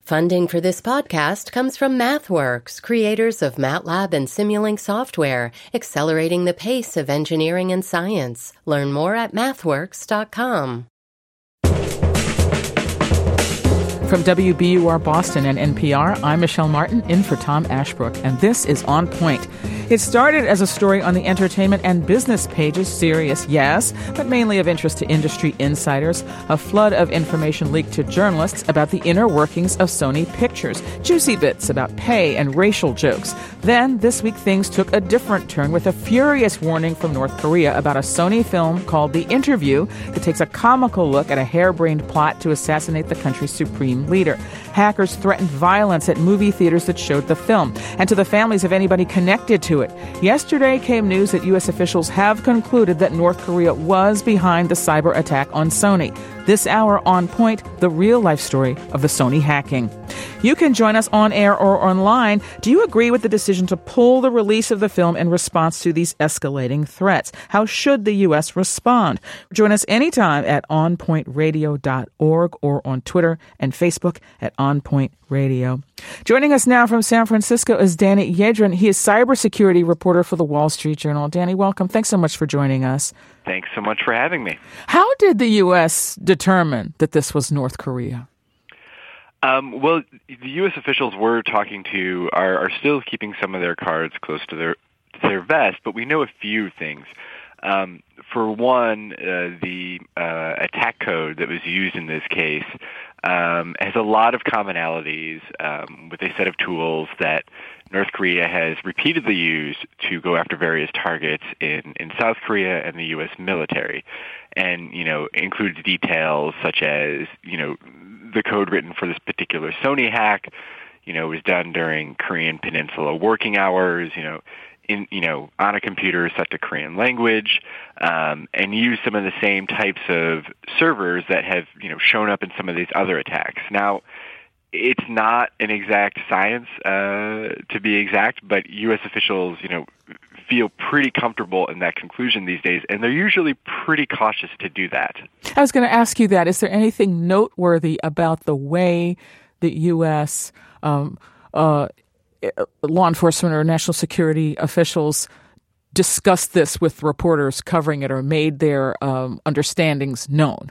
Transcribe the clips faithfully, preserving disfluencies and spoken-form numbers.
Funding for this podcast comes from MathWorks, creators of MATLAB and Simulink software, accelerating the pace of engineering and science. Learn more at mathworks dot com. From W B U R Boston and N P R, I'm Michelle Martin, in for Tom Ashbrook, and this is On Point. It started as a story on the entertainment and business pages, serious, yes, but mainly of interest to industry insiders. A flood of information leaked to journalists about the inner workings of Sony Pictures, juicy bits about pay and racial jokes. Then, this week, things took a different turn with a furious warning from North Korea about a Sony film called The Interview that takes a comical look at a harebrained plot to assassinate the country's supreme leader. Hackers threatened violence at movie theaters that showed the film, and to the families of anybody connected to it. Yesterday came news that U S officials have concluded that North Korea was behind the cyber attack on Sony. This hour, On Point, the real-life story of the Sony hacking. You can join us on air or online. Do you agree with the decision to pull the release of the film in response to these escalating threats? How should the U S respond? Join us anytime at on point radio dot org or on Twitter and Facebook at On Point Radio. Joining us now from San Francisco is Danny Yedrin. He is cybersecurity reporter for the Wall Street Journal. Danny, welcome. Thanks so much for joining us. Thanks so much for having me. How did the U S determine that this was North Korea? Um, well, the U S officials we're talking to are, are still keeping some of their cards close to their to their vest, but we know a few things. Um, for one, uh, the uh, attack code that was used in this case um, has a lot of commonalities um, with a set of tools that North Korea has repeatedly used to go after various targets in, in South Korea and the U S military, and, you know, includes details such as, you know, the code written for this particular Sony hack, you know, was done during Korean Peninsula working hours, you know, in, you know, on a computer set to Korean language, um, and use some of the same types of servers that have, you know, shown up in some of these other attacks. Now, it's not an exact science, uh, to be exact, but U S officials, you know, feel pretty comfortable in that conclusion these days, and they're usually pretty cautious to do that. I was going to ask you that. Is there anything noteworthy about the way the U S um, uh, law enforcement or national security officials discussed this with reporters covering it or made their um, understandings known?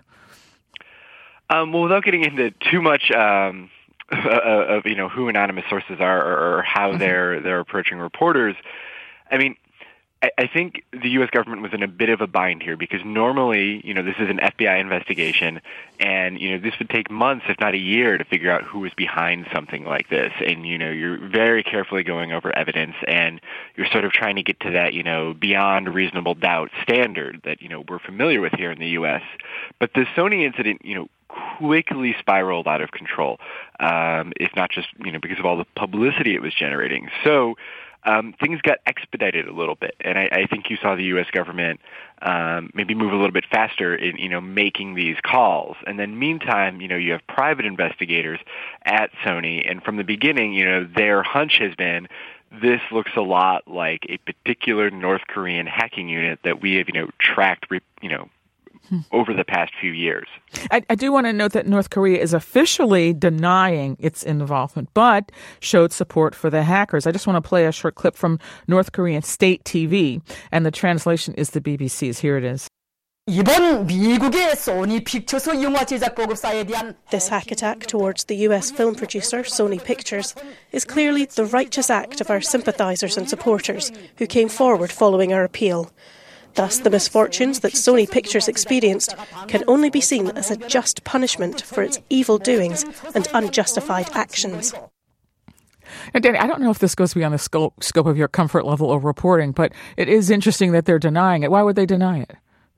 Um, well, without getting into too much um, of, you know, who anonymous sources are or, or how mm-hmm. they're they're approaching reporters, I mean, I, I think the U S government was in a bit of a bind here because normally, you know, this is an F B I investigation, and, you know, this would take months, if not a year, to figure out who was behind something like this. And, you know, you're very carefully going over evidence, and you're sort of trying to get to that, you know, beyond reasonable doubt standard that, you know, we're familiar with here in the U S. But the Sony incident, you know, quickly spiraled out of control, um, if not just, you know, because of all the publicity it was generating. So, Um, things got expedited a little bit, and I, I think you saw the U S government um, maybe move a little bit faster in, you know, making these calls. And then, meantime, you know, you have private investigators at Sony, and from the beginning, you know, their hunch has been this looks a lot like a particular North Korean hacking unit that we have, you know, tracked, you know, over the past few years. I, I do want to note that North Korea is officially denying its involvement, but showed support for the hackers. I just want to play a short clip from North Korean state T V, and the translation is the B B C's. Here it is. 이번 미국의 소니 픽처스 영화 제작 보급사에 대한 This hack attack towards the U S film producer Sony Pictures is clearly the righteous act of our sympathizers and supporters who came forward following our appeal. Thus, the misfortunes that Sony Pictures experienced can only be seen as a just punishment for its evil doings and unjustified actions. Now, Danny, I don't know if this goes beyond the scope, scope of your comfort level of reporting, but it is interesting that they're denying it. Why would they deny it?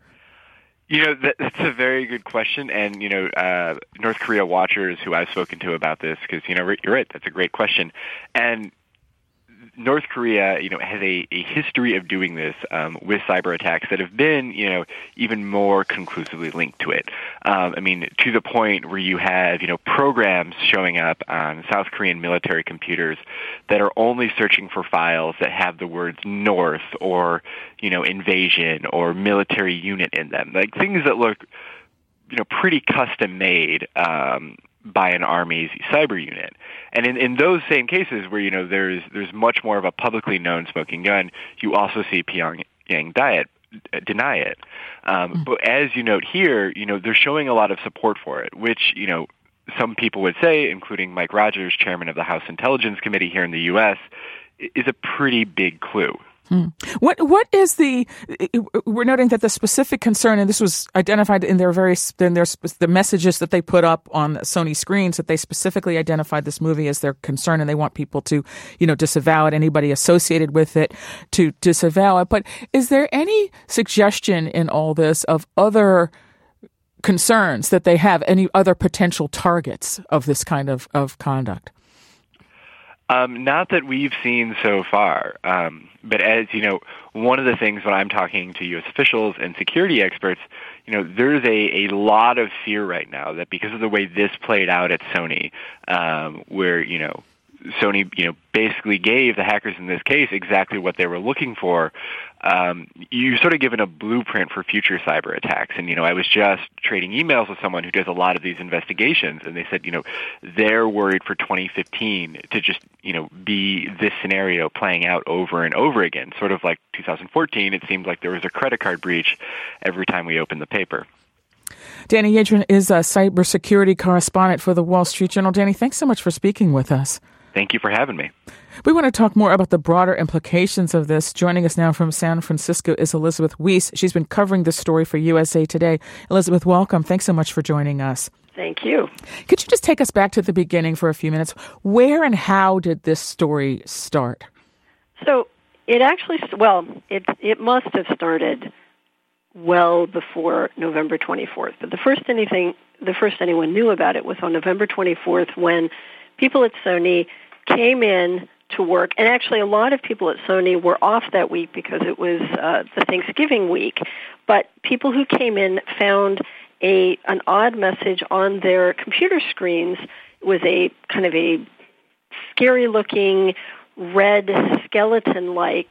You know, that, that's a very good question. And, you know, uh, North Korea watchers who I've spoken to about this, because, you know, you're right, that's a great question. And North Korea, you know, has a, a history of doing this um, with cyber attacks that have been, you know, even more conclusively linked to it. Um, I mean, to the point where you have, you know, programs showing up on South Korean military computers that are only searching for files that have the words North or, you know, invasion or military unit in them, like things that look, you know, pretty custom made. Um, by an Army's cyber unit. And in, in those same cases where, you know, there's there's much more of a publicly known smoking gun, you also see Pyongyang diet, deny it. Um, mm. But as you note here, you know, they're showing a lot of support for it, which, you know, some people would say, including Mike Rogers, chairman of the House Intelligence Committee here in the U S, is a pretty big clue. Hmm. What what is the? We're noting that the specific concern, and this was identified in their very in their the messages that they put up on Sony screens, that they specifically identified this movie as their concern, and they want people to, you know, disavow it. Anybody associated with it to disavow it. But is there any suggestion in all this of other concerns that they have? Any other potential targets of this kind of of conduct? Um, not that we've seen so far. Um, but as you know, one of the things when I'm talking to U S officials and security experts, you know, there's a, a lot of fear right now that because of the way this played out at Sony, um, where, you know, Sony, you know, basically gave the hackers in this case exactly what they were looking for. Um, you're sort of given a blueprint for future cyber attacks. And, you know, I was just trading emails with someone who does a lot of these investigations, and they said, you know, they're worried for twenty fifteen to just, you know, be this scenario playing out over and over again. Sort of like two thousand fourteen, it seemed like there was a credit card breach every time we opened the paper. Danny Yadrin is a cybersecurity correspondent for the Wall Street Journal. Danny, thanks so much for speaking with us. Thank you for having me. We want to talk more about the broader implications of this. Joining us now from San Francisco is Elizabeth Weiss. She's been covering this story for U S A Today. Elizabeth, welcome. Thanks so much for joining us. Thank you. Could you just take us back to the beginning for a few minutes? Where and how did this story start? So it actually, well, it it must have started well before November twenty-fourth. But the first anything, the first anyone knew about it was on November twenty-fourth, when people at Sony came in to work, and actually a lot of people at Sony were off that week because it was uh, the Thanksgiving week, but people who came in found a an odd message on their computer screens. It was a kind of a scary-looking, red, skeleton-like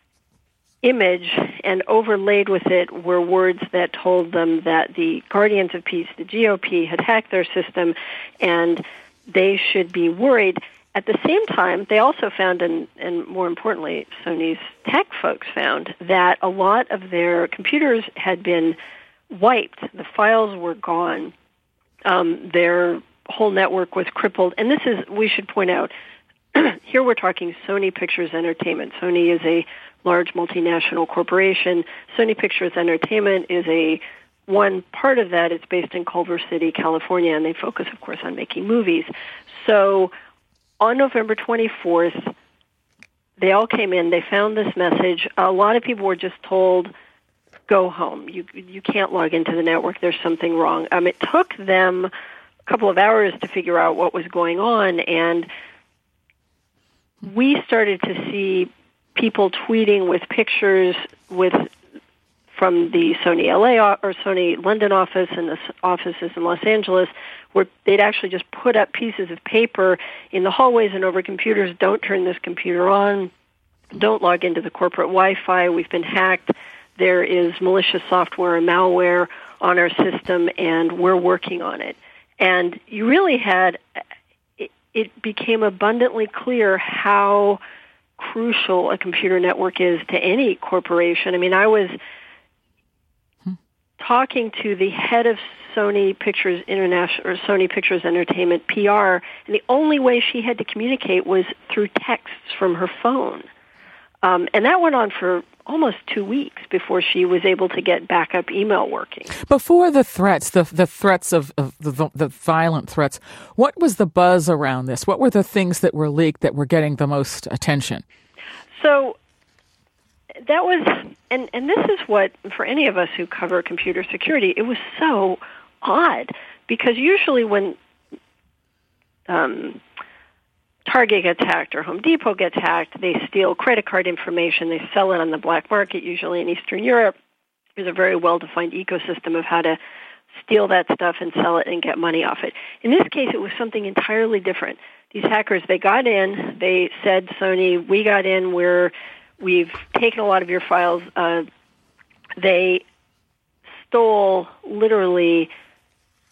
image, and overlaid with it were words that told them that the Guardians of Peace, the G O P, had hacked their system, and they should be worried. At the same time, they also found, and, and more importantly, Sony's tech folks found, that a lot of their computers had been wiped. The files were gone. Um, their whole network was crippled. And this is, we should point out, here we're talking Sony Pictures Entertainment. Sony is a large multinational corporation. Sony Pictures Entertainment is a one part of that. It's based in Culver City, California, and they focus, of course, on making movies. So on November twenty-fourth, they all came in. They found this message. A lot of people were just told, go home. You you can't log into the network. There's something wrong. Um, it took them a couple of hours to figure out what was going on, and we started to see people tweeting with pictures with from the Sony L A or Sony London office and the offices in Los Angeles, where they'd actually just put up pieces of paper in the hallways and over computers. Don't turn this computer on. Don't log into the corporate Wi-Fi. We've been hacked. There is malicious software and malware on our system, and we're working on it. And you really had, it, it became abundantly clear how crucial a computer network is to any corporation. I mean, I was talking to the head of Sony Pictures International or Sony Pictures Entertainment P R, and the only way she had to communicate was through texts from her phone. Um, and that went on for almost two weeks before she was able to get backup email working. Before the threats, the the threats of, of the, the violent threats, what was the buzz around this? What were the things that were leaked that were getting the most attention? So that was, and, and this is what, for any of us who cover computer security, it was so odd, because usually when um, Target gets hacked or Home Depot gets hacked, they steal credit card information, they sell it on the black market, usually in Eastern Europe. There's a very well-defined ecosystem of how to steal that stuff and sell it and get money off it. In this case, it was something entirely different. These hackers, they got in, they said, Sony, we got in, we're, we've taken a lot of your files. Uh, they stole literally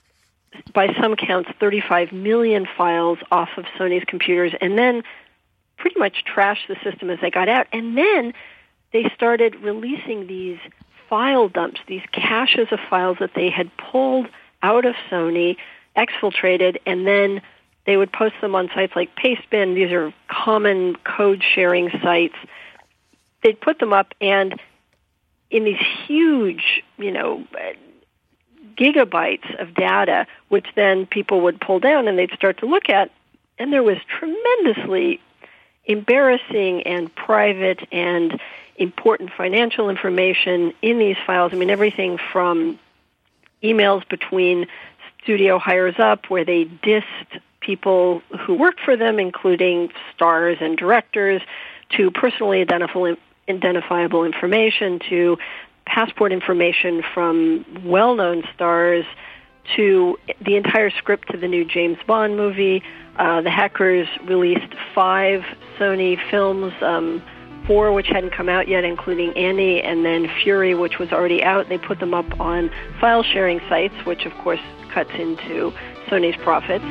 by some counts, thirty-five million files off of Sony's computers, and then pretty much trashed the system as they got out. And then they started releasing these file dumps, these caches of files that they had pulled out of Sony, exfiltrated, and then they would post them on sites like Pastebin. These are common code-sharing sites. They'd put them up, and in these huge, you know, gigabytes of data, which then people would pull down and they'd start to look at, and there was tremendously embarrassing and private and important financial information in these files. I mean, everything from emails between studio hires up where they dissed people who worked for them, including stars and directors, to personally identifiable, identifiable information, to passport information from well-known stars, to the entire script to the new James Bond movie. Uh, the hackers released five Sony films, um, four which hadn't come out yet, including Annie, and then Fury, which was already out. They put them up on file-sharing sites, which, of course, cuts into Sony's profits.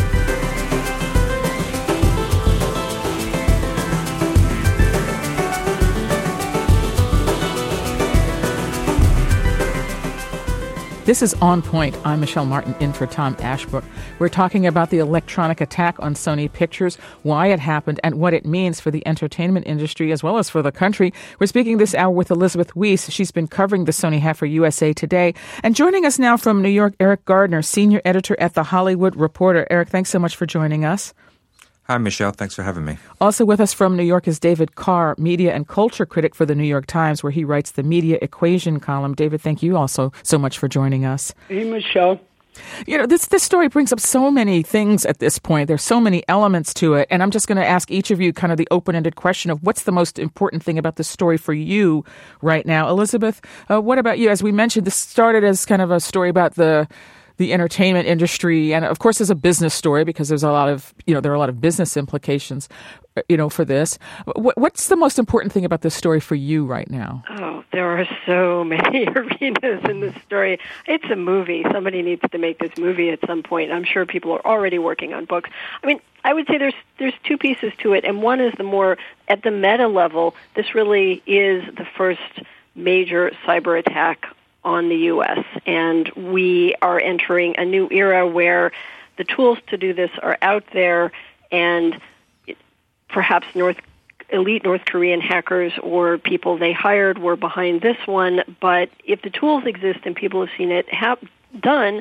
This is On Point. I'm Michelle Martin, in for Tom Ashbrook. We're talking about the electronic attack on Sony Pictures, why it happened, and what it means for the entertainment industry as well as for the country. We're speaking this hour with Elizabeth Weiss. She's been covering the Sony hack for U S A Today. And joining us now from New York, Eric Gardner, senior editor at The Hollywood Reporter. Eric, thanks so much for joining us. Hi, Michelle. Thanks for having me. Also with us from New York is David Carr, media and culture critic for the New York Times, where he writes the Media Equation column. David, thank you also so much for joining us. Hey, Michelle. You know, this this story brings up so many things at this point. There's so many elements to it. And I'm just going to ask each of you kind of the open-ended question of what's the most important thing about this story for you right now. Elizabeth, uh, what about you? As we mentioned, this started as kind of a story about the the entertainment industry, and of course there's a business story because there's a lot of, you know, there are a lot of business implications, you know, for this. What, what's the most important thing about this story for you right now? Oh, there are so many arenas in this story. It's a movie. Somebody needs to make this movie at some point. I'm sure people are already working on books. I mean, I would say there's there's two pieces to it, and one is the more at the meta level. This really is the first major cyber attack on the U S, and we are entering a new era where the tools to do this are out there, and perhaps North elite North Korean hackers or people they hired were behind this one. But if the tools exist and people have seen it have done,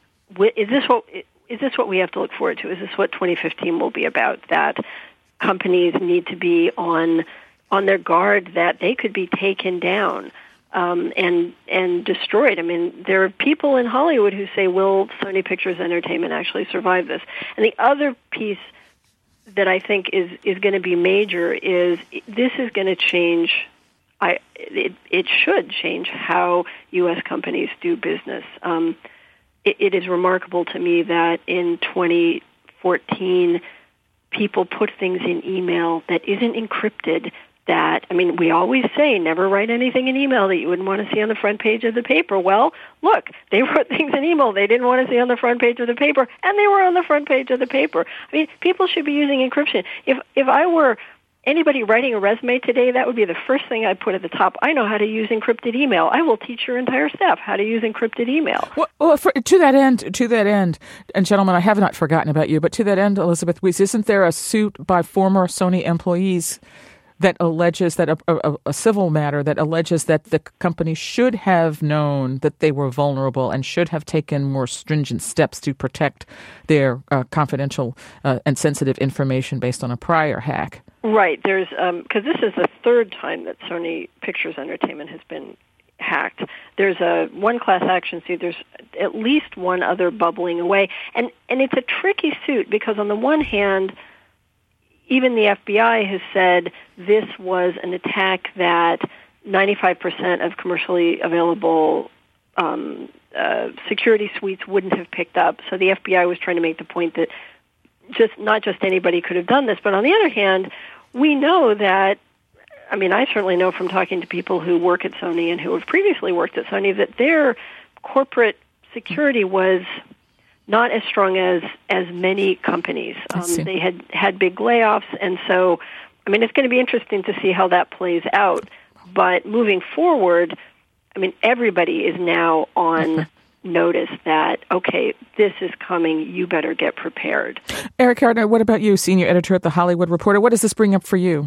is this what is this what we have to look forward to? Is this what twenty fifteen will be about? That companies need to be on on their guard that they could be taken down. Um, and and destroyed. I mean, there are people in Hollywood who say, will Sony Pictures Entertainment actually survive this? And the other piece that I think is, is going to be major is this is going to change, I it, it should change how U S companies do business. Um, it, it is remarkable to me that in twenty fourteen, people put things in email that isn't encrypted. That, I mean, we always say never write anything in email that you wouldn't want to see on the front page of the paper. Well, look, they wrote things in email they didn't want to see on the front page of the paper, and they were on the front page of the paper. I mean, people should be using encryption. If if I were anybody writing a resume today, that would be the first thing I'd put at the top. I know how to use encrypted email. I will teach your entire staff how to use encrypted email. Well, well for, to that end, to that end, and gentlemen, I have not forgotten about you, but to that end, Elizabeth Weiss, isn't there a suit by former Sony employees that alleges that a, a, a civil matter that alleges that the company should have known that they were vulnerable and should have taken more stringent steps to protect their uh, confidential uh, and sensitive information based on a prior hack? Right. There's because um, this is the third time that Sony Pictures Entertainment has been hacked. There's a one class action suit. There's at least one other bubbling away, and and it's a tricky suit because on the one hand, even the F B I has said this was an attack that ninety-five percent of commercially available um, uh, security suites wouldn't have picked up. So the F B I was trying to make the point that just not just anybody could have done this. But on the other hand, we know that, I mean, I certainly know from talking to people who work at Sony and who have previously worked at Sony that their corporate security was not as strong as as many companies. Um, they had had big layoffs, and so, I mean, it's going to be interesting to see how that plays out. But moving forward, I mean, everybody is now on notice that, okay, this is coming, you better get prepared. Eric Gardner, what about you, senior editor at The Hollywood Reporter? What does this bring up for you?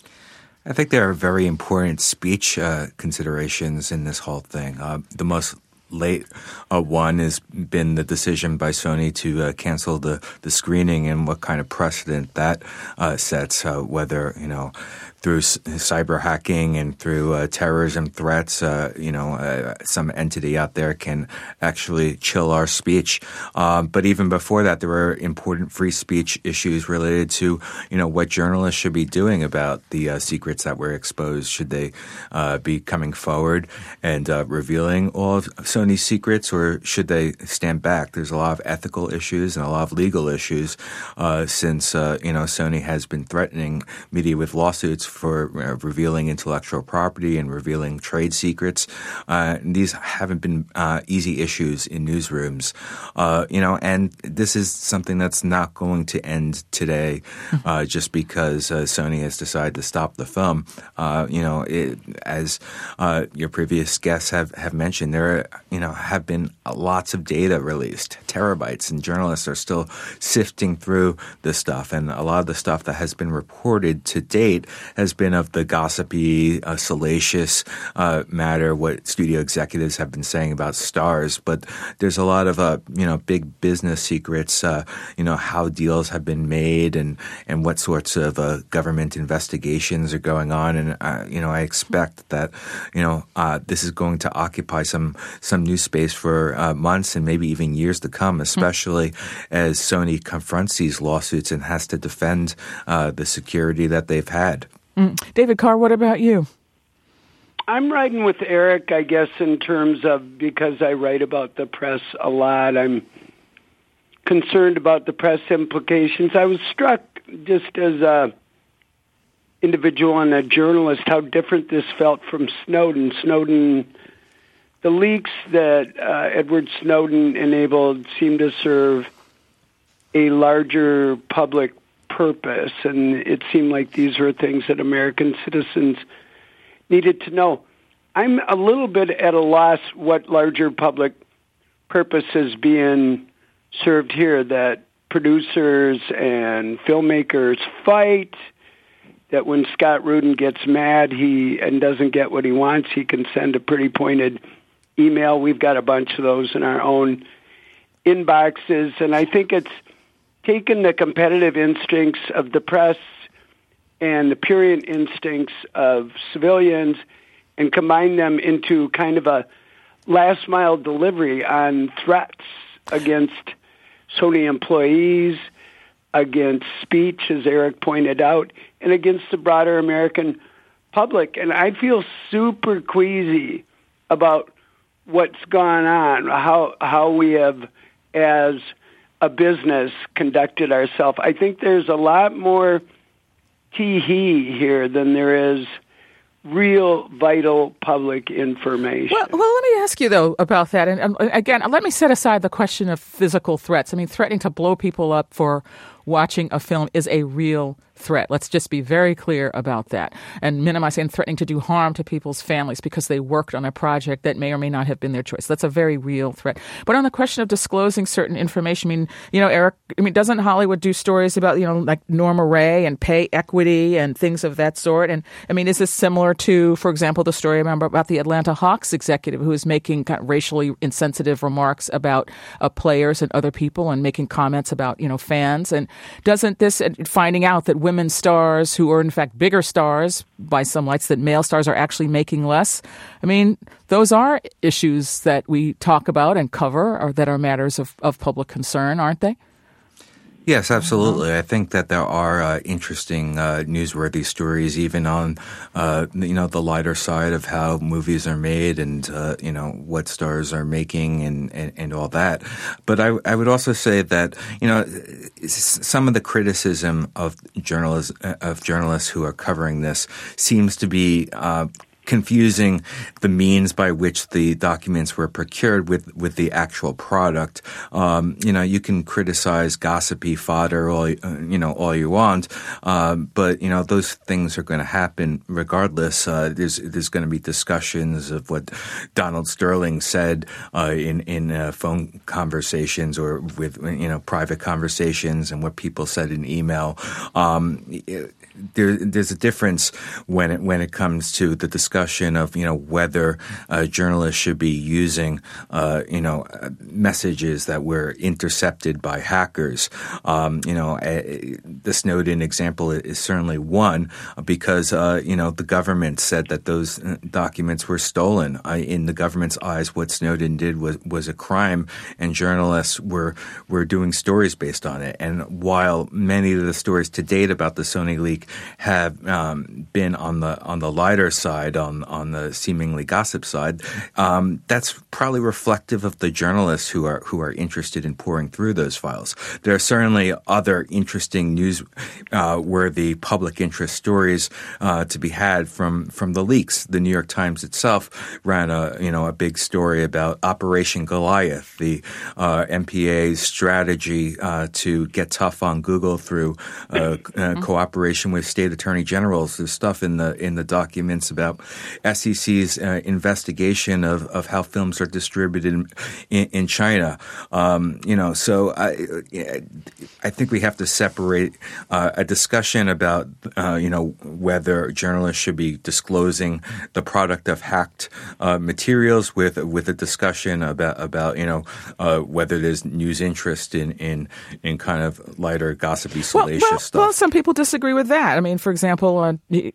I think there are very important speech uh, considerations in this whole thing. Uh, the most late uh, one has been the decision by Sony to uh, cancel the, the screening and what kind of precedent that uh, sets, uh, whether, you know, through c- cyber hacking and through uh, terrorism threats, uh, you know, uh, some entity out there can actually chill our speech. Um, but even before that, there were important free speech issues related to, you know, what journalists should be doing about the uh, secrets that were exposed. Should they uh, be coming forward and uh, revealing all of Sony's secrets, or should they stand back? There's a lot of ethical issues and a lot of legal issues uh, since, uh, you know, Sony has been threatening media with lawsuits for uh, revealing intellectual property and revealing trade secrets. Uh, and these haven't been uh, easy issues in newsrooms, uh, you know, and this is something that's not going to end today uh, just because uh, Sony has decided to stop the film. Uh, you know, it, as uh, your previous guests have, have mentioned, there are, you know, have been lots of data released, terabytes, and journalists are still sifting through the stuff. And a lot of the stuff that has been reported to date has been of the gossipy, uh, salacious uh, matter, what studio executives have been saying about stars. But there's a lot of, uh, you know, big business secrets, uh, you know, how deals have been made and, and what sorts of uh, government investigations are going on. And, uh, you know, I expect that, you know, uh, this is going to occupy some, some news space for uh, months and maybe even years to come, especially mm. as Sony confronts these lawsuits and has to defend uh, the security that they've had. Mm. David Carr, what about you? I'm riding with Eric, I guess, in terms of, because I write about the press a lot, I'm concerned about the press implications. I was struck just as a individual and a journalist how different this felt from Snowden. Snowden, the leaks that uh, Edward Snowden enabled seemed to serve a larger public purpose, and it seemed like these were things that American citizens needed to know. I'm a little bit at a loss what larger public purpose is being served here, that producers and filmmakers fight, that when Scott Rudin gets mad he and doesn't get what he wants, he can send a pretty pointed email. We've got a bunch of those in our own inboxes, and I think it's taken the competitive instincts of the press and the prurient instincts of civilians and combined them into kind of a last-mile delivery on threats against Sony employees, against speech, as Eric pointed out, and against the broader American public. And I feel super queasy about what's gone on, how how we have, as a business, conducted ourselves. I think there's a lot more tee-hee here than there is real vital public information. Well, well, let me ask you, though, about that. And um, again, let me set aside the question of physical threats. I mean, threatening to blow people up for watching a film is a real threat. Let's just be very clear about that. And minimizing and threatening to do harm to people's families because they worked on a project that may or may not have been their choice. That's a very real threat. But on the question of disclosing certain information, I mean, you know, Eric, I mean, doesn't Hollywood do stories about, you know, like Norma Ray and pay equity and things of that sort? And I mean, is this similar to, for example, the story I remember about the Atlanta Hawks executive who is making kind of racially insensitive remarks about uh, players and other people and making comments about, you know, fans? And doesn't this, finding out that women stars who are in fact bigger stars by some lights, that male stars are actually making less, I mean, those are issues that we talk about and cover or that are matters of, of public concern, aren't they? Yes, absolutely. I think that there are uh, interesting, uh, newsworthy stories, even on, uh, you know, the lighter side of how movies are made and, uh, you know, what stars are making and, and, and all that. But I, I would also say that, you know, some of the criticism of journalists, of journalists who are covering this seems to be uh, confusing the means by which the documents were procured with, with the actual product. Um, you know, you can criticize gossipy fodder all, you know, all you want, uh, but, you know, those things are going to happen regardless. Uh, there's, there's going to be discussions of what Donald Sterling said uh, in, in uh, phone conversations or with, you know, private conversations and what people said in email. Um, there, there's a difference when it, when it comes to the discussion of, you know, whether uh, journalists should be using, uh, you know, messages that were intercepted by hackers. Um, you know, uh, the Snowden example is certainly one because, uh, you know, the government said that those documents were stolen. Uh, in the government's eyes, what Snowden did was, was a crime, and journalists were, were doing stories based on it. And while many of the stories to date about the Sony leak have um, been on the on the lighter side, on on the seemingly gossip side, um, that's probably reflective of the journalists who are who are interested in pouring through those files. There are certainly other interesting news uh, worthy public interest stories uh, to be had from from the leaks. The New York Times itself ran a you know a big story about Operation Goliath, the uh, M P A's strategy uh, to get tough on Google through uh, uh, cooperation with state attorney generals. There's stuff in the in the documents about S E C's uh, investigation of, of how films are distributed in, in, in China. Um, you know, so I I think we have to separate uh, a discussion about uh, you know whether journalists should be disclosing the product of hacked uh, materials with with a discussion about about you know uh, whether there's news interest in in in kind of lighter gossipy salacious well, well, stuff. Well, some people disagree with that. I mean, for example, uh,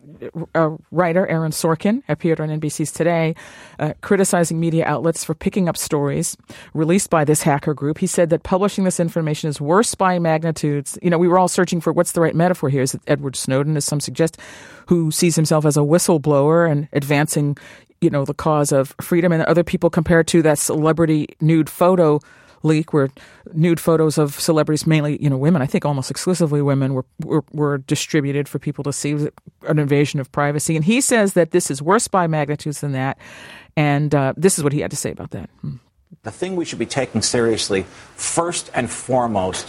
a writer, Aaron Sorkin, appeared on N B C's Today uh, criticizing media outlets for picking up stories released by this hacker group. He said that publishing this information is worse by magnitudes. You know, we were all searching for what's the right metaphor here. Is it Edward Snowden, as some suggest, who sees himself as a whistleblower and advancing, you know, the cause of freedom, and other people compare it to that celebrity nude photo leak where nude photos of celebrities, mainly, you know, women, I think almost exclusively women, were, were were distributed for people to see. It was an invasion of privacy. And he says that this is worse by magnitudes than that. And uh, this is what he had to say about that. The thing we should be taking seriously, first and foremost,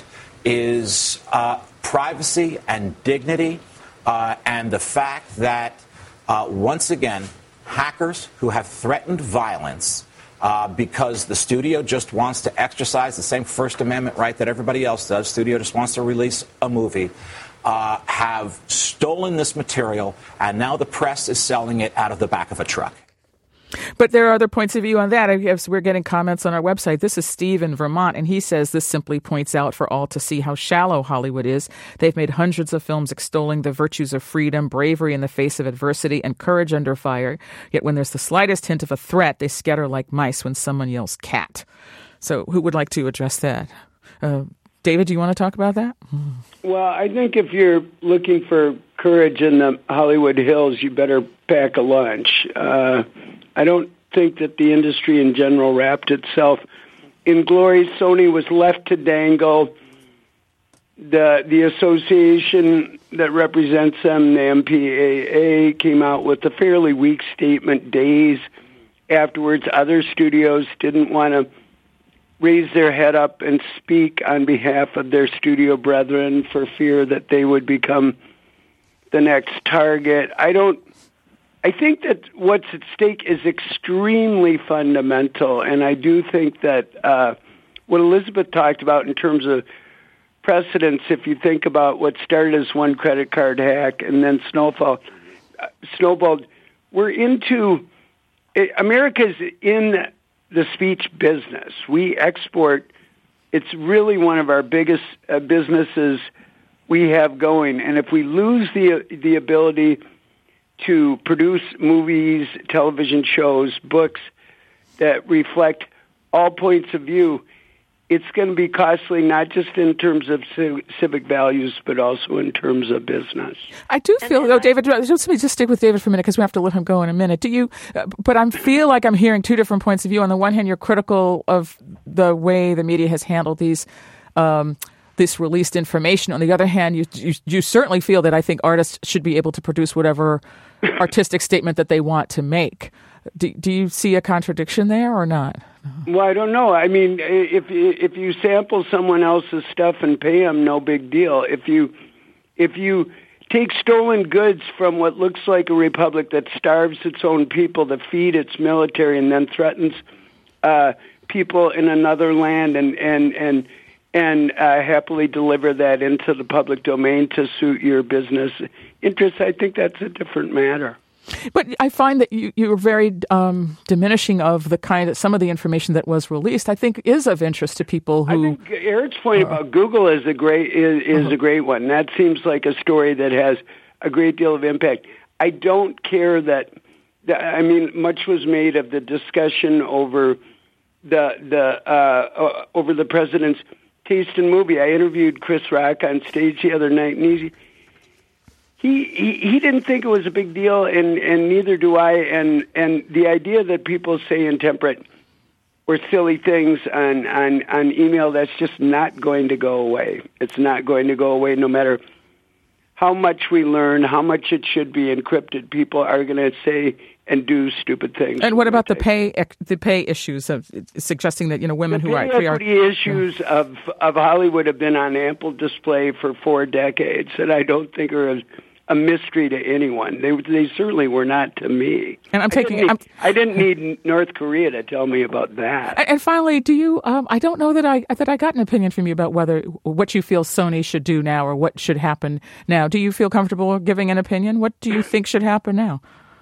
is uh, privacy and dignity, uh, and the fact that, uh, once again, hackers who have threatened violence Uh, because the studio just wants to exercise the same First Amendment right that everybody else does. Studio just wants to release a movie, uh, have stolen this material, and now the press is selling it out of the back of a truck. But there are other points of view on that. We're getting comments on our website. This is Steve in Vermont, and he says this simply points out for all to see how shallow Hollywood is. They've made hundreds of films extolling the virtues of freedom, bravery in the face of adversity, and courage under fire. Yet when there's the slightest hint of a threat, they scatter like mice when someone yells cat. So who would like to address that? Uh, David, do you want to talk about that? Well, I think if you're looking for courage in the Hollywood Hills, you better pack a lunch. Uh, I don't think that the industry in general wrapped itself in glory. Sony was left to dangle. The the association that represents them, the M P A A, came out with a fairly weak statement days afterwards. Other studios didn't want to raise their head up and speak on behalf of their studio brethren for fear that they would become the next target. I don't I think that what's at stake is extremely fundamental, and I do think that uh, what Elizabeth talked about in terms of precedents, if you think about what started as one credit card hack and then snowball, uh, snowballed, we're into, uh, America's in the speech business. We export, it's really one of our biggest uh, businesses we have going, and if we lose the the ability to produce movies, television shows, books that reflect all points of view, it's going to be costly, not just in terms of civic values, but also in terms of business. I do feel, though, David, just let me just stick with David for a minute because we have to let him go in a minute. Do you, uh, but I feel like I'm hearing two different points of view. On the one hand, you're critical of the way the media has handled these um, this released information. On the other hand, you, you you certainly feel that I think artists should be able to produce whatever artistic statement that they want to make. Do, do you see a contradiction there or not? Well, I don't know. I mean, if if you sample someone else's stuff and pay them, no big deal. If you if you take stolen goods from what looks like a republic that starves its own people to feed its military and then threatens uh, people in another land and and and and uh, happily deliver that into the public domain to suit your business interests, I think that's a different matter. But I find that you, you were very um, diminishing of the kind of some of the information that was released. I think is of interest to people who. I think Eric's point uh, about Google is a great is, is uh-huh. a great one. That seems like a story that has a great deal of impact. I don't care that. that I mean, much was made of the discussion over the the uh, over the president's taste in movie. I interviewed Chris Rock on stage the other night, and he. He, he he didn't think it was a big deal, and, and neither do I. And, and the idea that people say intemperate or silly things on, on, on email, that's just not going to go away. It's not going to go away no matter how much we learn, how much it should be encrypted. People are going to say and do stupid things. And what about the pay the pay issues of suggesting that, you know, women the who are... The equity are, issues yeah. of, of Hollywood have been on ample display for four decades, and I don't think are... A, a mystery to anyone. They they certainly were not to me. And I'm taking. I didn't, I'm, need, I didn't need North Korea to tell me about that. And, and finally, do you? Um, I don't know that I that I got an opinion from you about whether what you feel Sony should do now or what should happen now. Do you feel comfortable giving an opinion? What do you think should happen now?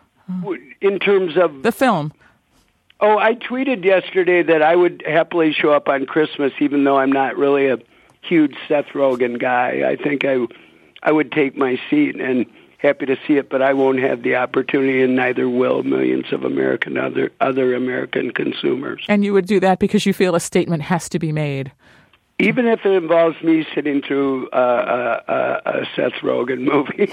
In terms of the film. Oh, I tweeted yesterday that I would happily show up on Christmas, even though I'm not really a huge Seth Rogen guy. I think I. I would take my seat and happy to see it, but I won't have the opportunity, and neither will millions of American other other American consumers. And you would do that because you feel a statement has to be made, even if it involves me sitting through uh, a, a, a Seth Rogen movie.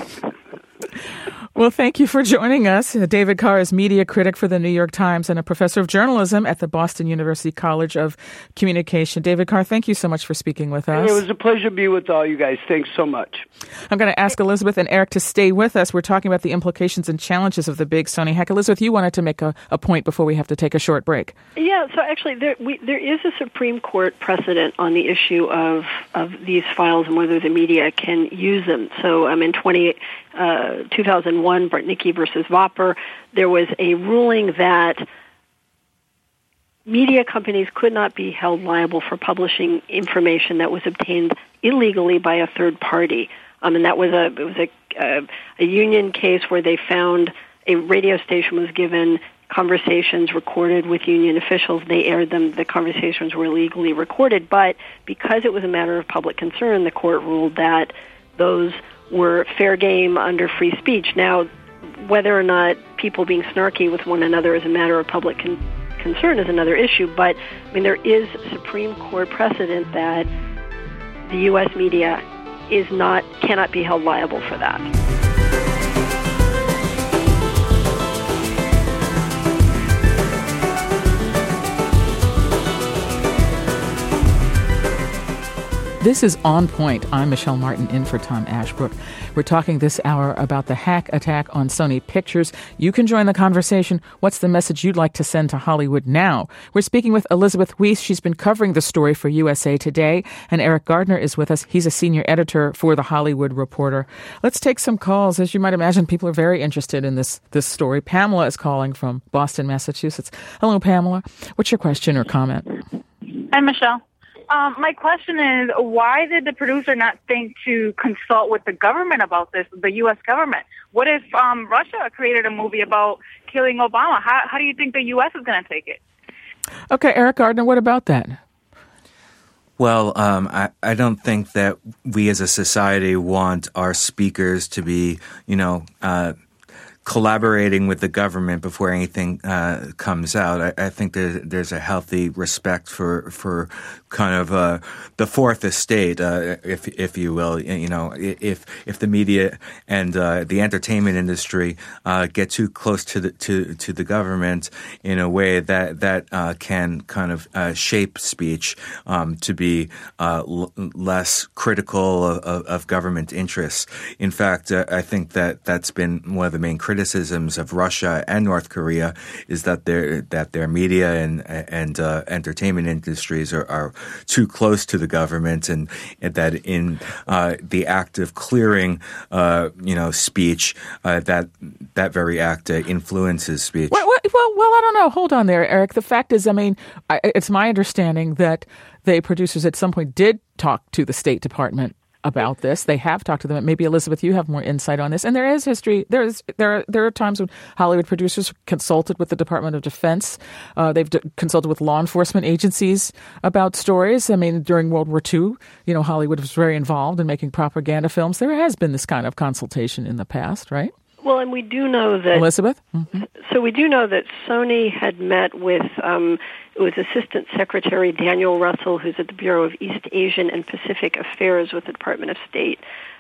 Well, thank you for joining us. David Carr is media critic for the New York Times and a professor of journalism at the Boston University College of Communication. David Carr, thank you so much for speaking with us. It was a pleasure to be with all you guys. Thanks so much. I'm going to ask Elizabeth and Eric to stay with us. We're talking about the implications and challenges of the big Sony hack. Elizabeth, you wanted to make a, a point before we have to take a short break. Yeah, so actually there, we, there is a Supreme Court precedent on the issue of, of these files and whether the media can use them. So um, in twenty, uh, two thousand one, Bartnicki versus Vopper, there was a ruling that media companies could not be held liable for publishing information that was obtained illegally by a third party. Um, and that was a it was a, a a union case where they found a radio station was given conversations recorded with union officials. They aired them. The conversations were illegally recorded, but because it was a matter of public concern, the court ruled that those were fair game under free speech. Now, whether or not people being snarky with one another is a matter of public con- concern is another issue, but I mean there is Supreme Court precedent that the U S media is not cannot be held liable for that. This is On Point. I'm Michelle Martin, in for Tom Ashbrook. We're talking this hour about the hack attack on Sony Pictures. You can join the conversation. What's the message you'd like to send to Hollywood now? We're speaking with Elizabeth Weiss. She's been covering the story for U S A Today. And Eric Gardner is with us. He's a senior editor for The Hollywood Reporter. Let's take some calls. As you might imagine, people are very interested in this, this story. Pamela is calling from Boston, Massachusetts. Hello, Pamela. What's your question or comment? Hi, Michelle. Um, my question is, why did the producer not think to consult with the government about this, the U S government? What if um, Russia created a movie about killing Obama? How, how do you think the U S is going to take it? Okay, Eric Gardner, what about that? Well, um, I, I don't think that we as a society want our speakers to be, you know, uh, collaborating with the government before anything uh, comes out. I, I think there's, there's a healthy respect for for kind of uh, the fourth estate, uh, if if you will. You know, if if the media and uh, the entertainment industry uh, get too close to the to to the government in a way that that uh, can kind of uh, shape speech um, to be uh, l- less critical of, of, of government interests. In fact, uh, I think that that's been one of the main criticisms of Russia and North Korea is that their that their media and and uh, entertainment industries are, are too close to the government, and, and that in uh, the act of clearing, uh, you know, speech, uh, that that very act uh, influences speech. Well, well, well, I don't know. Hold on there, Eric. The fact is, I mean, I, it's my understanding that the producers at some point did talk to the State Department about this. They have talked to them. Maybe Elizabeth, you have more insight on this. And there is history. There is there are, there are times when Hollywood producers consulted with the Department of Defense. Uh, they've d- consulted with law enforcement agencies about stories. I mean, during World War Two, you know, Hollywood was very involved in making propaganda films. There has been this kind of consultation in the past, right? Well, and we do know that Elizabeth. Mm-hmm. So we do know that Sony had met with um, it was Assistant Secretary Daniel Russell, who's at the Bureau of East Asian and Pacific Affairs with the Department of State.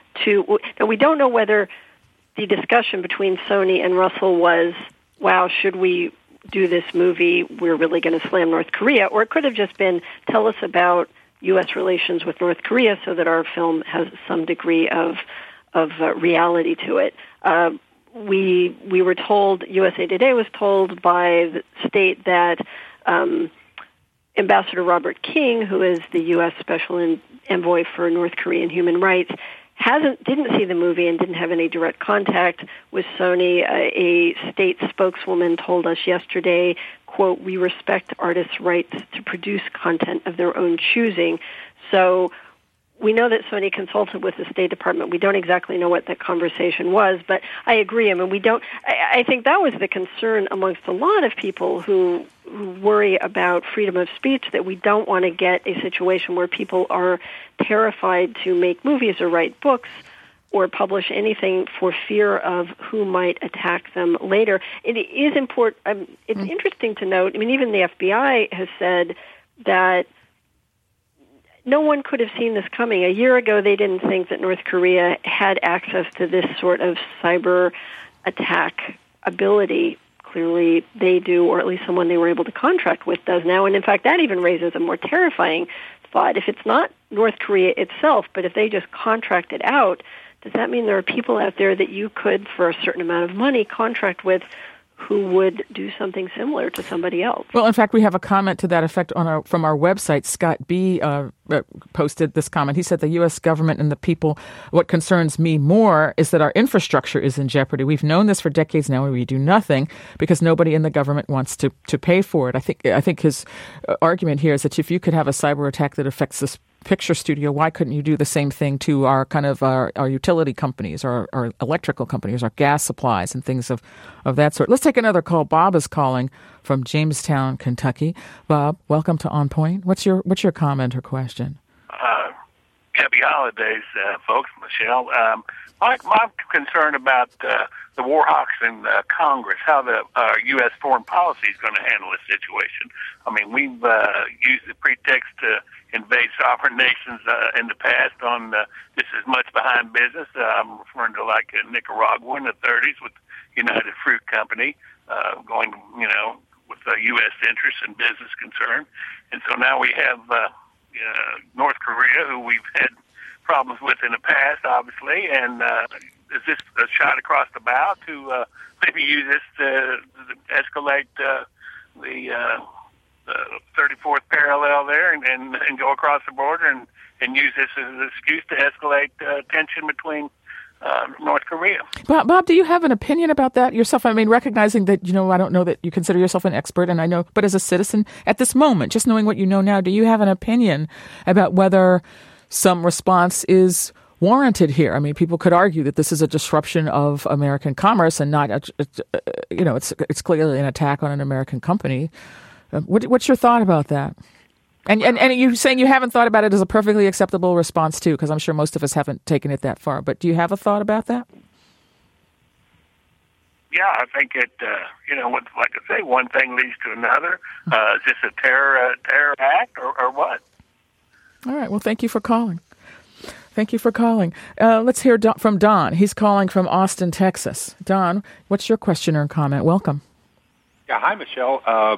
To now, we don't know whether the discussion between Sony and Russell was, "Wow, should we do this movie? We're really going to slam North Korea," or it could have just been, "Tell us about U S relations with North Korea so that our film has some degree of of uh, reality to it." Uh, We we were told, U S A Today was told by the state that um, Ambassador Robert King, who is the U S Special Envoy for North Korean human rights, hasn't didn't see the movie and didn't have any direct contact with Sony. Uh, a state spokeswoman told us yesterday, quote, "We respect artists' rights to produce content of their own choosing." So we know that Sony consulted with the State Department. We don't exactly know what that conversation was, but I agree. I mean, we don't. I, I think that was the concern amongst a lot of people who, who worry about freedom of speech, that we don't want to get a situation where people are terrified to make movies or write books or publish anything for fear of who might attack them later. It is important. Um, it's mm-hmm. interesting to note. I mean, even the F B I has said that no one could have seen this coming. A year ago, they didn't think that North Korea had access to this sort of cyber attack ability. Clearly, they do, or at least someone they were able to contract with does now. And in fact, that even raises a more terrifying thought. If it's not North Korea itself, but if they just contract it out, does that mean there are people out there that you could, for a certain amount of money, contract with who would do something similar to somebody else? Well, in fact, we have a comment to that effect on our from our website. Scott B. Uh, posted this comment. He said, "The U S government and the people, what concerns me more is that our infrastructure is in jeopardy. We've known this for decades now, and we do nothing because nobody in the government wants to, to pay for it." I think I think his argument here is that if you could have a cyber attack that affects this picture studio, why couldn't you do the same thing to our kind of our, our utility companies, or our electrical companies, our gas supplies, and things of, of that sort? Let's take another call. Bob is calling from Jamestown, Kentucky. Bob, welcome to On Point. What's your what's your comment or question? Uh, happy holidays, uh, folks. Michelle, um, my, my concern about uh, the war hawks in uh, Congress, how the uh, U S foreign policy is going to handle this situation. I mean, we've uh, used the pretext to invade sovereign nations uh, in the past on uh, this is much behind business. Uh, I'm referring to like uh, Nicaragua in the thirties with United Fruit Company, uh, going, you know, with uh, U S interests and business concern. And so now we have uh, uh, North Korea, who we've had problems with in the past, obviously, and uh, is this a shot across the bow to uh, maybe use this to, to escalate uh, the uh, the thirty-fourth parallel there and, and, and go across the border and, and use this as an excuse to escalate uh, tension between uh, North Korea? Bob, Bob, do you have an opinion about that yourself? I mean, recognizing that, you know, I don't know that you consider yourself an expert, and I know, but as a citizen at this moment, just knowing what you know now, do you have an opinion about whether some response is warranted here? I mean, people could argue that this is a disruption of American commerce and not, a, you know, it's it's clearly an attack on an American company. What, what's your thought about that? And, and and you're saying you haven't thought about it as a perfectly acceptable response, too, because I'm sure most of us haven't taken it that far. But do you have a thought about that? yeah, I think it, uh, you know, what, like I say, one thing leads to another. Uh, is this a terror, uh, terror act or, or what? All right. Well, thank you for calling. Thank you for calling. Uh, let's hear Don, from Don. He's calling from Austin, Texas. Don, what's your question or comment? Welcome. Yeah. Hi, Michelle. Uh,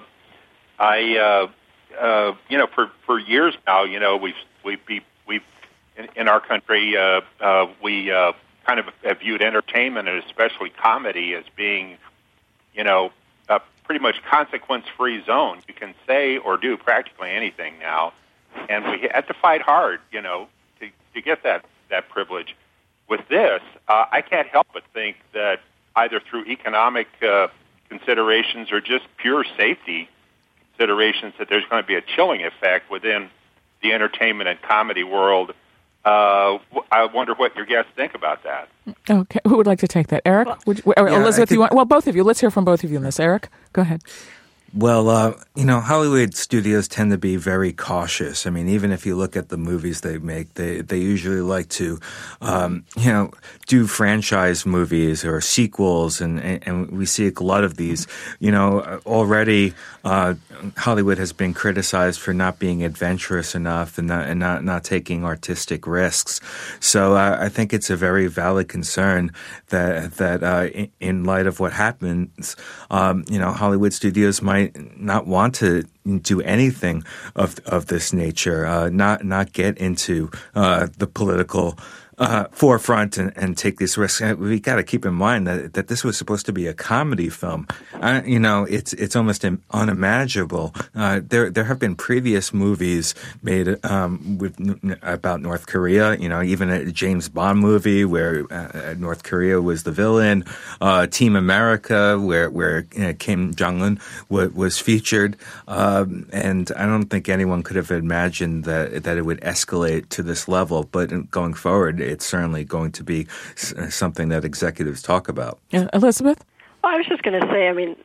I, uh, uh, you know, for, for years now, you know, we've, we've, we've, in, in our country, uh, uh, we, uh, kind of have viewed entertainment and especially comedy as being, you know, a pretty much consequence-free zone. You can say or do practically anything now, and we have to fight hard, you know, to, to get that, that privilege. With this, uh, I can't help but think that either through economic uh, considerations or just pure safety considerations that there's going to be a chilling effect within the entertainment and comedy world. Uh, I wonder what your guests think about that. Okay. Who would like to take that? Eric? Would you, or yeah, Elizabeth, think, you want? Well, both of you. Let's hear from both of you on this. Eric, go ahead. Well, uh, you know, Hollywood studios tend to be very cautious. I mean, even if you look at the movies they make, they, they usually like to, um, you know, do franchise movies or sequels, and, and we see a lot of these. You know, already uh, Hollywood has been criticized for not being adventurous enough and not and not, not taking artistic risks. So uh, I think it's a very valid concern that that uh, in, in light of what happens, um, you know, Hollywood studios might not want to do anything of of this nature, uh, not not get into uh, the political uh, forefront and, and take these risks. We got to keep in mind that that this was supposed to be a comedy film. Uh, you know, it's it's almost unimaginable. Uh, there there have been previous movies made um, with about North Korea. You know, even a James Bond movie where uh, North Korea was the villain. Uh, Team America, where where you know, Kim Jong Un w- was featured, um, and I don't think anyone could have imagined that that it would escalate to this level. But going forward, it's certainly going to be something that executives talk about. Uh, Elizabeth? Well, I was just going to say, I mean,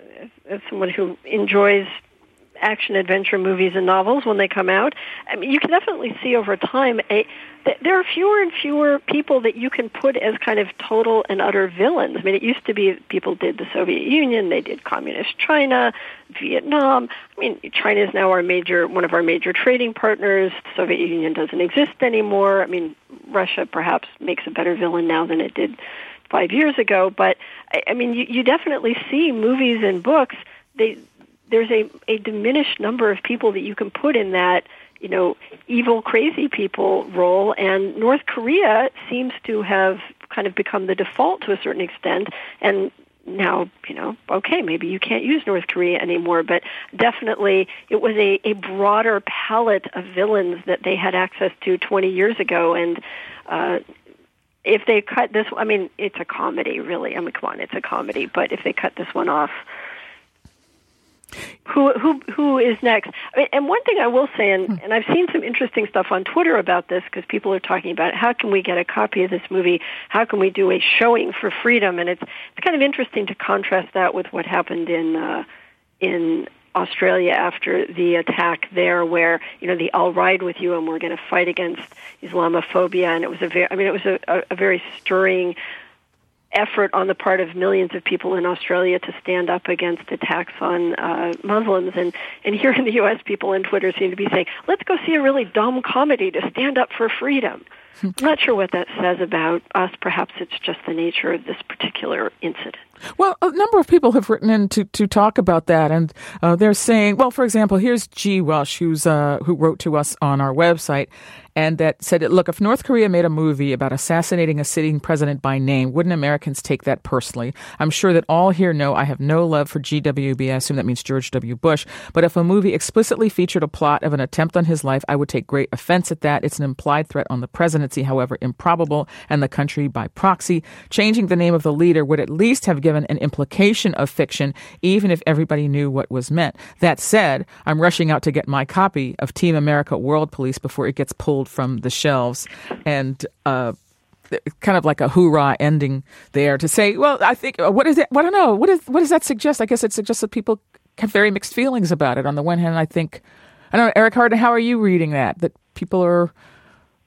as someone who enjoys action-adventure movies and novels when they come out, I mean, you can definitely see over time a, th- there are fewer and fewer people that you can put as kind of total and utter villains. I mean, it used to be people did the Soviet Union, they did communist China, Vietnam. I mean, China is now our major, one of our major trading partners. The Soviet Union doesn't exist anymore. I mean, Russia perhaps makes a better villain now than it did five years ago. But, I, I mean, you, you definitely see movies and books, they there's a, a diminished number of people that you can put in that, you know, evil, crazy people role. And North Korea seems to have kind of become the default to a certain extent. And now, you know, okay, maybe you can't use North Korea anymore, but definitely it was a, a broader palette of villains that they had access to twenty years ago. And uh, if they cut this, I mean, it's a comedy, really. I mean, come on, it's a comedy. But if they cut this one off, Who who who is next? I mean, and one thing I will say, and, and I've seen some interesting stuff on Twitter about this because people are talking about how can we get a copy of this movie? How can we do a showing for freedom? And it's it's kind of interesting to contrast that with what happened in uh, in Australia after the attack there, where you know the I'll ride with you and we're going to fight against Islamophobia, and it was a very I mean it was a, a, a very stirring effort on the part of millions of people in Australia to stand up against attacks on uh, Muslims. And, and here in the U S, people on Twitter seem to be saying, let's go see a really dumb comedy to stand up for freedom. I'm not sure what that says about us. Perhaps it's just the nature of this particular incident. Well, a number of people have written in to, to talk about that, and uh, they're saying, well, for example, here's G. Welsh, who's uh, who wrote to us on our website, and that said, look, if North Korea made a movie about assassinating a sitting president by name, wouldn't Americans take that personally? I'm sure that all here know I have no love for G W B. I assume that means George W. Bush. But if a movie explicitly featured a plot of an attempt on his life, I would take great offense at that. It's an implied threat on the presidency, however improbable, and the country by proxy. Changing the name of the leader would at least have given an implication of fiction, even if everybody knew what was meant. That said, I'm rushing out to get my copy of Team America World Police before it gets pulled from the shelves, and uh, kind of like a hoorah ending there to say, well, I think, what is it? I don't know. What is what does that suggest? I guess it suggests that people have very mixed feelings about it. On the one hand, I think, I don't know, Eric Hardin, how are you reading that? That people are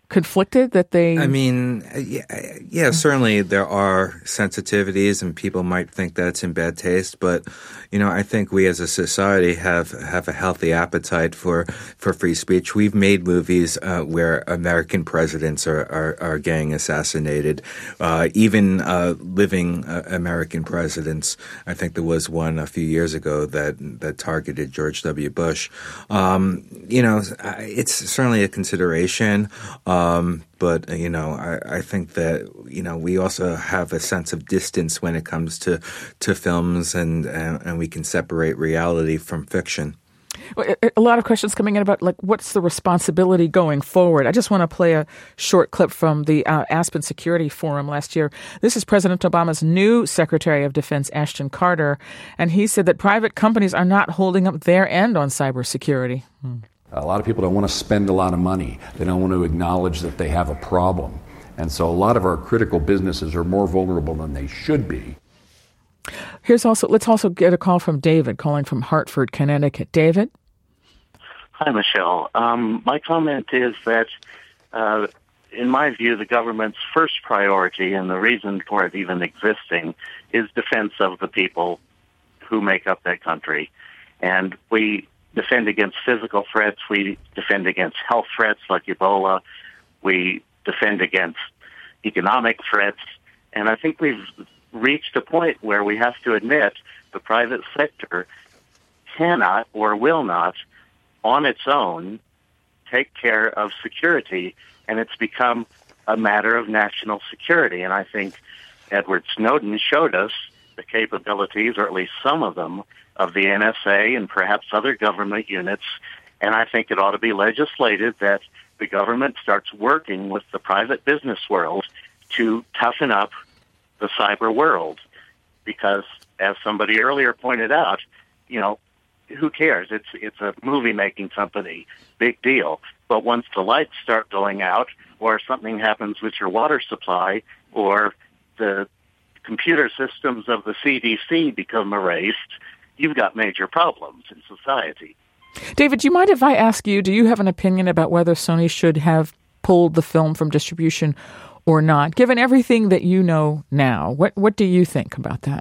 conflicted that they... I mean, yeah, yeah, certainly there are sensitivities and people might think that it's in bad taste, but, you know, I think we as a society have, have a healthy appetite for, for free speech. We've made movies uh, where American presidents are, are, are getting assassinated, uh, even uh, living uh, American presidents. I think there was one a few years ago that, that targeted George W. Bush. Um, you know, it's certainly a consideration. Um, but, you know, I, I think that, you know, we also have a sense of distance when it comes to, to films and, and, and we can separate reality from fiction. A lot of questions coming in about, like, what's the responsibility going forward? I just want to play a short clip from the uh, Aspen Security Forum last year. This is President Obama's new Secretary of Defense, Ashton Carter, and he said that private companies are not holding up their end on cybersecurity. Hmm. A lot of people don't want to spend a lot of money. They don't want to acknowledge that they have a problem. And so a lot of our critical businesses are more vulnerable than they should be. Here's also, let's also get a call from David, calling from Hartford, Connecticut. David? Hi, Michelle. Um, my comment is that, uh, in my view, the government's first priority and the reason for it even existing is defense of the people who make up that country. And we defend against physical threats. We defend against health threats like Ebola. We defend against economic threats. And I think we've reached a point where we have to admit the private sector cannot or will not, on its own, take care of security. And it's become a matter of national security. And I think Edward Snowden showed us the capabilities, or at least some of them, of the N S A and perhaps other government units, and I think it ought to be legislated that the government starts working with the private business world to toughen up the cyber world. Because, as somebody earlier pointed out, you know, who cares? It's it's a movie-making company, big deal. But once the lights start going out, or something happens with your water supply, or the computer systems of the C D C become erased, you've got major problems in society. David, do you mind if I ask you, do you have an opinion about whether Sony should have pulled the film from distribution or not? Given everything that you know now, what, what do you think about that?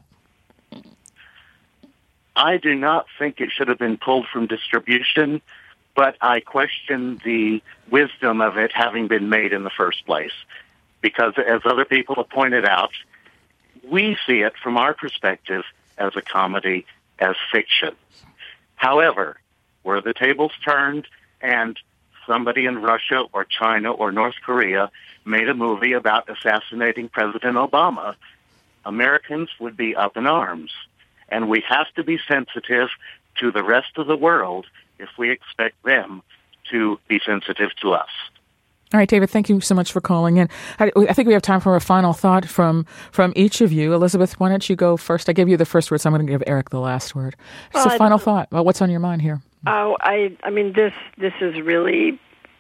I do not think it should have been pulled from distribution, but I question the wisdom of it having been made in the first place. Because, as other people have pointed out, we see it from our perspective as a comedy, as fiction. However, were the tables turned and somebody in Russia or China or North Korea made a movie about assassinating President Obama, Americans would be up in arms. And we have to be sensitive to the rest of the world if we expect them to be sensitive to us. All right, David, thank you so much for calling in. I, I think we have time for a final thought from from each of you. Elizabeth, why don't you go first? I gave you the first word, so I'm going to give Eric the last word. So, well, final thought. Well, what's on your mind here? Oh, I, I mean, this this is really,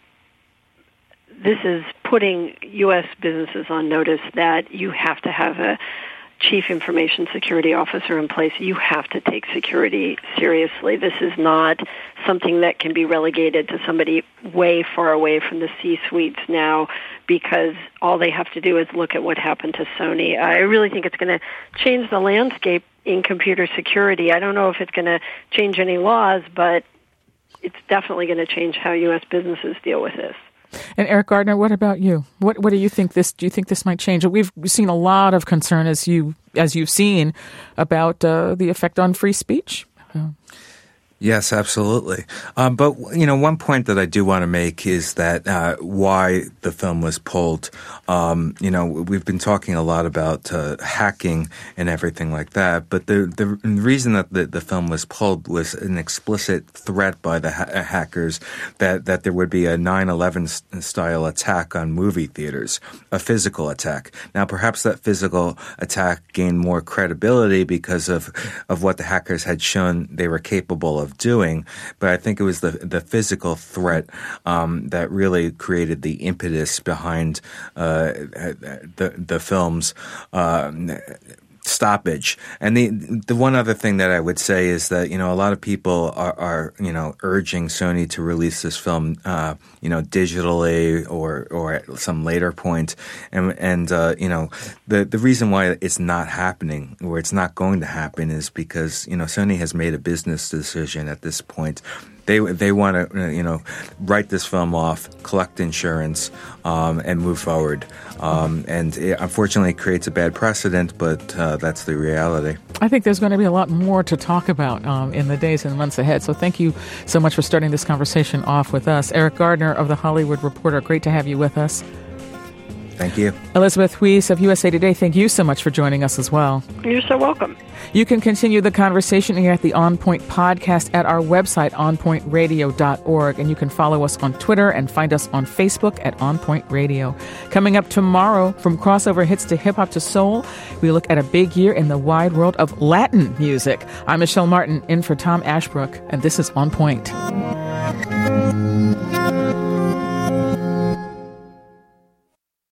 this is putting U S businesses on notice that you have to have a chief information security officer in place. You have to take security seriously. This is not something that can be relegated to somebody way far away from the C-suites now, because all they have to do is look at what happened to Sony. I really think it's going to change the landscape in computer security. I don't know if it's going to change any laws, but it's definitely going to change how U S businesses deal with this. And Eric Gardner, what about you? What what do you think this? Do you think this might change? We've seen a lot of concern, as you as you've seen, about uh, the effect on free speech. Uh, Yes, absolutely. Um, but, you know, one point that I do want to make is that uh, why the film was pulled. Um, you know, we've been talking a lot about uh, hacking and everything like that, but the the reason that the, the film was pulled was an explicit threat by the ha- hackers that, that there would be a nine eleven style attack on movie theaters, a physical attack. Now, perhaps that physical attack gained more credibility because of, of what the hackers had shown they were capable of doing, but I think it was the the physical threat um, that really created the impetus behind uh, the the film's uh, stoppage. And the the one other thing that I would say is that, you know, a lot of people are, are you know, urging Sony to release this film, uh, you know, digitally or or at some later point. And, and uh, you know, the, the reason why it's not happening or it's not going to happen is because, you know, Sony has made a business decision at this point. They they want to, you know, write this film off, collect insurance, um, and move forward. Um, and it unfortunately creates a bad precedent, but uh, that's the reality. I think there's going to be a lot more to talk about um, in the days and months ahead. So thank you so much for starting this conversation off with us. Eric Gardner of The Hollywood Reporter, great to have you with us. Thank you. Elizabeth Weiss of U S A Today, thank you so much for joining us as well. You're so welcome. You can continue the conversation here at the On Point podcast at our website, on point radio dot org, and you can follow us on Twitter and find us on Facebook at On Point Radio. Coming up tomorrow, from crossover hits to hip-hop to soul, we look at a big year in the wide world of Latin music. I'm Michelle Martin, in for Tom Ashbrook, and this is On Point.